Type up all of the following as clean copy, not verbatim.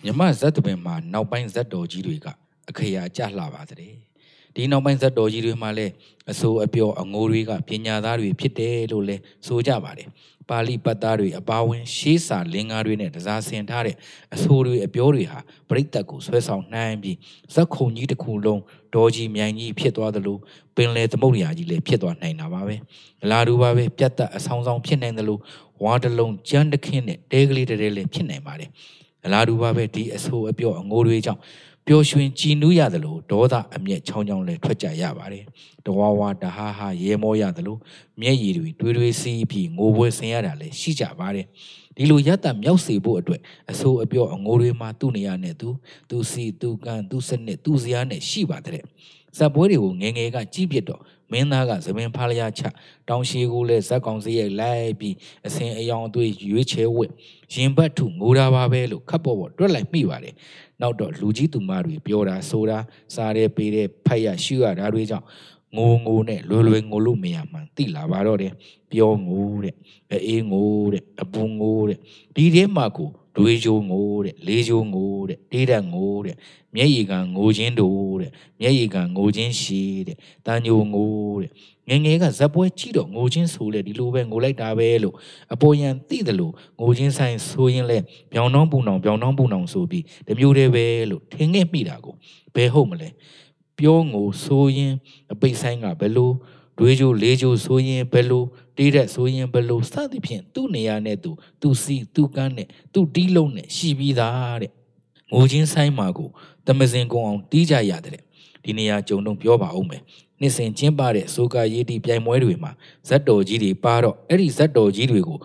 မြမဇတ်တပင်မှာနောက်ပိုင်းဇတ်တော်ကြီးတွေကအခရာကြလှပါတဲ့ဒီနောက်ပိုင်းဇတ်တော်ကြီးတွေမှာလည်းအဆိုးအပြောအငိုးတွေကပညာသားတွေဖြစ်တယ်လို့လည်းဆိုကြပါတယ်ပါဠိပတ်သားတွေအပါဝင်ရှေးစာလင်္ကာတွေနဲ့တစားဆင်ထားတဲ့အဆိုးတွေအပြောတွေဟာပရိသတ်ကိုဆွဲဆောင်နှိုင်းပြီးဇက်ခုံကြီးတစ်ခုလုံးဒေါ်ကြီးမြိုင်ကြီးဖြစ်သွားသလိုပင်လယ်သမုဒ္ဒရာကြီးလည်းဖြစ်သွားနိုင်တာပါပဲအလားတူပါပဲပြတ်သက်အဆောင်ဆောင်ဖြစ်နိုင်သလိုဝါတလုံးကြမ်းတခင်းနဲ့တဲကလေးတဲလည်းဖြစ်နိုင်ပါတယ်အလားတူပါပဲဒီအဆိုးအပြောအငိုးတွေကြောင့်ပျော်ရွှင်ကြည်နူးရသလိုဒေါသအမျက်ချောင်းချောင်းလည်းထွက်ကြရပါတယ်တဝါဝါတဟာဟာရဲမောရသလိုမျက်ရည်တွေတွေးစီးပြီးငိုပွဲဆင်ရတာလည်းရှိကြပါတယ်ဒီလိုရတ္တမြောက်စေဖို့အတွက်အဆိုးအပြောအငိုးတွေမှာသူ့နေရာနဲ့သူစီသူကန်သူစနစ်သူစရာနဲ့ရှိပါတဲ့ဇက်ပွဲတွေကိုငယ်ငယ်ကကြီးပြစ်တော့မင်းသားကသပင်ဖားလျာချတောင်ရှိကိုလည်းဇက်ကောင်စရိုက်လိုက်ပြီးအစင်အယောင်အသွေးရွေးချဲဝစ်ရင်ဘတ်ထုငိုတာပါပဲလို့ခပ်ပေါ်တွက်လိုက်မိပါတယ်နောက်တော့လူကြီးသူမတွေပြောတာဆိုတာစားရဲပေးတဲ့ဖတ်ရရှုရတာတွေကြောင့်ငိုနဲ့လွယ်ငိုလို့မရမှန်သိလာပါတော့တယ်ပြောငိုတဲ့အေးငိုတဲ့အပူငိုတဲ့ဒီထဲမှာကိုတွေးကြိုးငိုတဲ့လေးကြိုးငိုတဲ့တေးတတ်ငိုတဲ့မျက်ရည်ကငိုခြင်းတို့တဲ့မျက်ရည်ကငိုခြင်းရှိတဲ့တန်ညိုငိုတဲ့ငငယ်ကဇက်ပွဲကြည့်တော့ငိုခြင်းဆိုလေဒီလိုပဲငိုလိုက်တာပဲလို့အပေါ်ယံသိတယ်လို့ငိုခြင်းဆိုင်ဆိုရင်လဲပြောင်းနှောင်းပူနှောင်ဆိုပြီးတမျိုးတည်းပဲလို့ထင်ခဲ့မိတာကိုဘယ်ဟုတ်မလဲပြောငိုဆိုရင်အပိတ်ဆိုင်ကဘယ်လိုတွေးကြိုးလေးကြိုးဆိုရင်ဘယ်လိုတေးတဲ့ဆိုရင်ဘယ်လိုစသဖြင့်သူ့နေရာနဲ့သူစီသူကန်းနဲ့သူတီးလုံးနဲ့ရှိပြီးသားတဲ့ငိုခြင်းဆိုင်မှာကိုတမစင်ကုံအောင်တီးကြရတဲ့ဒီနေရာကြုံတော့ပြောပါဦးမယ်နှစ်စဉ်ကျင်းပတဲ့ဆိုကာရေးတီပြိုင်ပွဲတွေမှာဇက်တော်ကြီးတွေပါတော့အဲ့ဒီဇက်တော်ကြီးတွေကို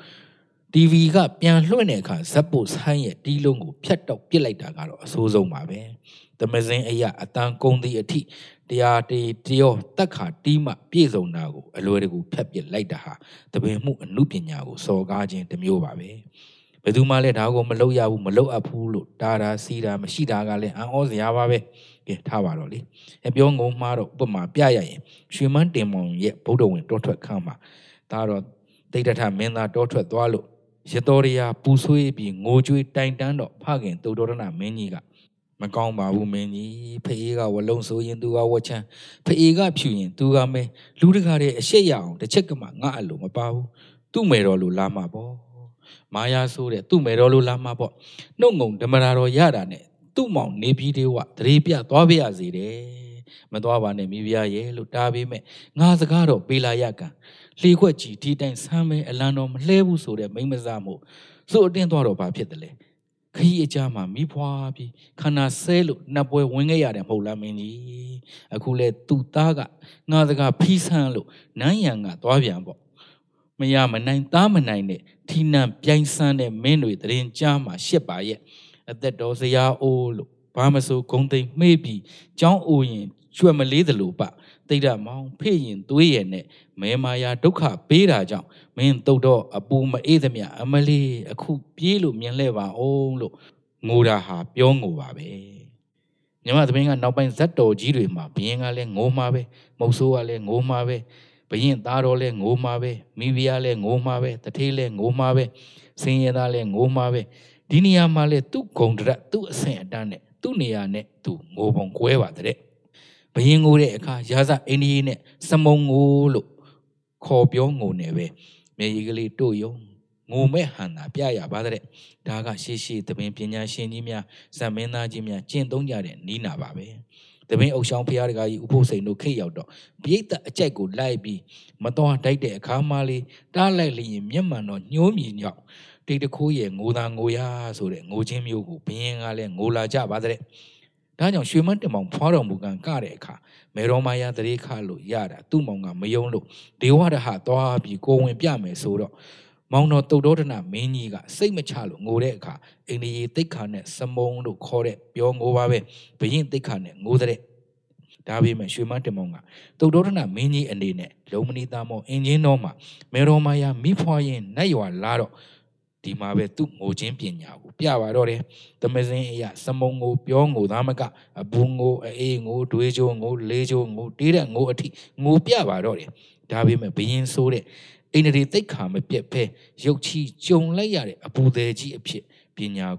TV ကပြန်လွှင့်တဲ့အခါဇက်ပို့ဆိုင်းရဲ့တီးလုံးကိုဖြတ်တောက်ပစ်လိုက်တာကတော့အဆိုးဆုံးပါပဲတမစင်အရာအတန်ကုန်သည့်အထိတရားတရောတက်ခါတီးမှပြည့်စုံတာကိုအလွယ်တကူဖြတ်ပစ်လိုက်တာဟာတပင်မှုအမှုပညာကိုစော်ကားခြင်းတစ်မျိုးပါပဲဘယ်သူမှလည်းဒါကိုမလုပ်ရဘူးမလုပ်အပ်ဘူးလို့တာစီတာမရှိတာကလည်းအံ့ဩစရာပါပဲကဲထားပါတော့လေအပြောငုံမှားတော့ဥပမာပြရရင်ရွှေမန်းတင်မောင်ရဲ့ဗုဒ္ဓဝင်တောထွက်ခန်းမှာဒါတော့တိတ်တထမင်းသားတောထွက်သွားလို့ရတော်ရပူဆွေးပြီးငိုကြွေးတိုင်တန်းတော့ဖခင်တုတ်တော်ရဏမင်းကြီးကမကောင်းပါဘူးမင်းကြီးဖေးကဝလုံးဆိုရင်သူကဝချမ်းဖေးကဖြူရင်သူကမဲလူတကာတဲ့အရှက်ရအောင်တစ်ချက်ကမှငါအလိုမပါဘူးသူ့မယ်တော်လိုလာမှာပေါ့မာယာဆိုတဲ့သူ့မယ်တော်လိုလာမှာပေါ့နှုတ်ငုံဓမ္မရာတော်ရတာနဲ့သူ့မောင်နေပြီးသေးဝတရေပြသွားပြရစေတယ်မသွားပါနဲ့မိဖုရားရဲ့လို့တားပေးမဲ့ငါစကားတော့ပေးလာရကန်လှေခွက်ကြီးဒီတိုင်ဆမ်းမဲအလံတော်မလှဲဘူးဆိုတဲ့မိမစားမို့စိုးအတင်းသွားတော့ဘာဖြစ်တယ်လဲခရီးအကြမှာမိဖွာပြီးခန္ဓာဆဲလို့နှပ်ပွဲဝင်ခဲ့ရတယ်မဟုတ်လားမင်းကြီးအခုလဲသူ့သားကငါစကားဖီးဆန်းလို့နန်းရံကသွားပြန်ပေါ့မရမနိုင်သားမနိုင်နဲ့ထီနံပြိုင်ဆန်းတဲ့မင်းတွေတရင်ကြားမှာရှစ်ပါရဲ့အသက်တော်စရာအိုးလို့ဘာမဆိုဂုံသိမ့်မှေးပြီးကြောင်းအိုရင်ရွှဲမလေးသလိုပတိတ်ရမောင်ဖေ့ရင်သွေးရဲ့နဲ့မဲမာယာဒုက္ခပေးတာကြောင့်မင်းတုတ်တော့အပူမအေးသမျှအမလေးအခုပြေးလို့မြင်လဲပါအောင်လို့ငိုတာဟာပြောငိုပါပဲမြမသမင်းကနောက်ပိုင်းဇက်တော်ကြီးတွေမှာဘယင်းကလည်းငိုမှာပဲမုတ်ဆိုးကလည်းငိုမှာပဲဘယင်းသားတော်လည်းငိုမှာပဲမိဖုရားလည်းငိုမှာပဲတထေးလည်းငိုမှာပဲစင်ရသားလည်းငိုမှာပဲဒီနေရာမှာလည်းသူ့ဂုံတရသူ့အဆင့်အတန်းနဲ့သူ့နေရာနဲ့သူငိုပုံကွဲပါတဲ့ဘယင်းငိုတဲ့အခါရာဇအိန္ဒိယနဲ့စမုံငိုလို့ခေါ်ပြောငိုနေပဲမြေကြီးကလေးတို့ယုံငိုမဲ့ဟန်တာပြရပါတဲ့ဒါကရှေးသပင်ပညာရှင်ကြီးများဇမင်းသားကြီးများကျင့်သုံးကြတဲ့နီးနာပါပဲသပင်အုပ်ဆောင်ဖျားတကာကြီးဥပုသ်စိန်တို့ခိတ်ရောက်တော့ပြိတ္တအကြိုက်ကိုလိုက်ပြီးမတော်တိုက်တဲ့အခါမှလေးတားလိုက်လျင်မျက်မှန်တော့ညှိုးမြည်ညောက်တိတ်တခိုးရဲ့ငိုတာငိုရဆိုတဲ့ငိုချင်းမျိုးကိုဘယင်းကလည်းငိုလာကြပါတဲ့ဒါကြောင့်ရွှေမန်းတင်မောင်ဖွားတော်မူကံကတဲ့အခါမေတော်မာယာတရေခလို့ရတာသူ့မောင်ကမယုံလို့ဒေဝရဟသွားပြီးကိုဝင်ပြမယ်ဆိုတော့မောင်တော်တုတ်တော်ဒနာမင်းကြီးကစိတ်မချလို့ငိုတဲ့အခါအိန္ဒိယတိတ်ခါနဲ့စမုံလို့ခေါ်တဲ့ပြောငိုပါပဲဘယင်းတိတ်ခါနဲ့ငိုတဲ့ဒါပေမဲ့ရွှေမန်းတင်မောင်ကတုတ်တော်ဒနာမင်းကြီးအနေနဲ့လုံမနီသားမောင်အင်ဂျင်တော်မှာမေတော်မာယာမိဖွားရင်နတ်ရွာလာတော့ဒီမှာပဲသူ့ငိုခြင်းပညာကိုပြပါတော့တယ်တမစင်းအရာစမုံငိုပြောငိုသားမကအဘူငိုအေးငိုတွေးကြိုးငိုလေးကြိုးငိုတေးတဲ့ငိုအထိငိုပြပါတော့တယ်ဒါပေမဲ့ဘယင်းဆိုတဲ့အိန္ဒြေတိတ်ခါမပြက်ဖဲရုပ်ချီကြုံလိုက်ရတဲ့အပူသေးကြီးအဖြစ်ပညာကုန်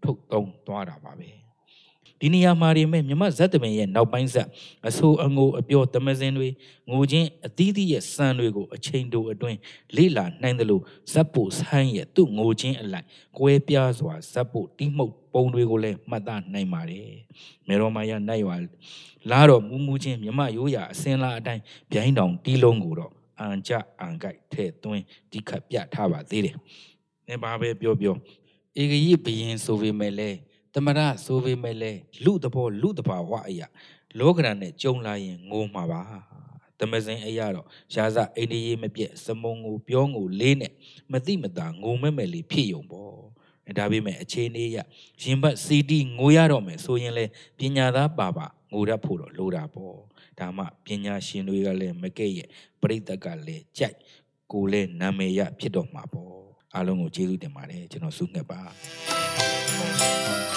ထုတ်သုံးသွားတာပါပဲဒီနေရာမှာဒီမဲ့မြမဇတ်တပင်ရဲ့နောက်ပိုင်းဆက်အဆိုးအငိုအပြောတမစင်တွေငိုချင်းအသီးသီးရဲ့စံတွေကိုအချိန်တိုအတွင်းလေ့လာနိုင်တယ်လို့ဇတ်ပိုဆိုင်းရဲ့သူ့ငိုချင်းအလိုက်ကွဲပြားစွာဇတ်ပိုတိမှုတ်ပုံတွေကိုလည်းမှတ်သားနိုင်ပါတယ်မေရောမာယနိုင်ရွာလာတော့မူချင်းမြမရိုးရာအစင်လာအတိုင်းဗျိုင်းတောင်တီးလုံးကိုတော့အန်ကြအန်ကြိုက်ထဲသွင်းဒီခတ်ပြထားပါသေးတယ်။နေပါပဲပြောဧကကြီးဘရင်ဆိုပေမဲ့လဲတမရဆိုပေမဲ့လဲလူတဘောလူတဘာဝအရာလောကရန်နဲ့ကြုံလာရင်ငိုမှာပါ။တမစင်အရာတော့ရာဇအိန္ဒိယမပြက်စမုံကိုပြောငိုလေးနဲ့မတိမတာငိုမဲ့လေးဖြစ်ယုံပေါ့။ဒါပေမဲ့အခြေအနေရရင်ဘတ်စီတီငိုရတော့မယ်ဆိုရင်လဲပညာသားပါငိုရဖို့တော့လိုတာပေါ့ဒါမှပညာရှင်တွေကလည်းမကဲ့ရဲ့ပရိသတ်ကလည်းကြိုက်ကိုလည်းနာမည်ရဖြစ်တော့မှာပေါ့အားလုံးကိုကျေးဇူးတင်ပါတယ်ကျွန်တော်ဆုငှက်ပါ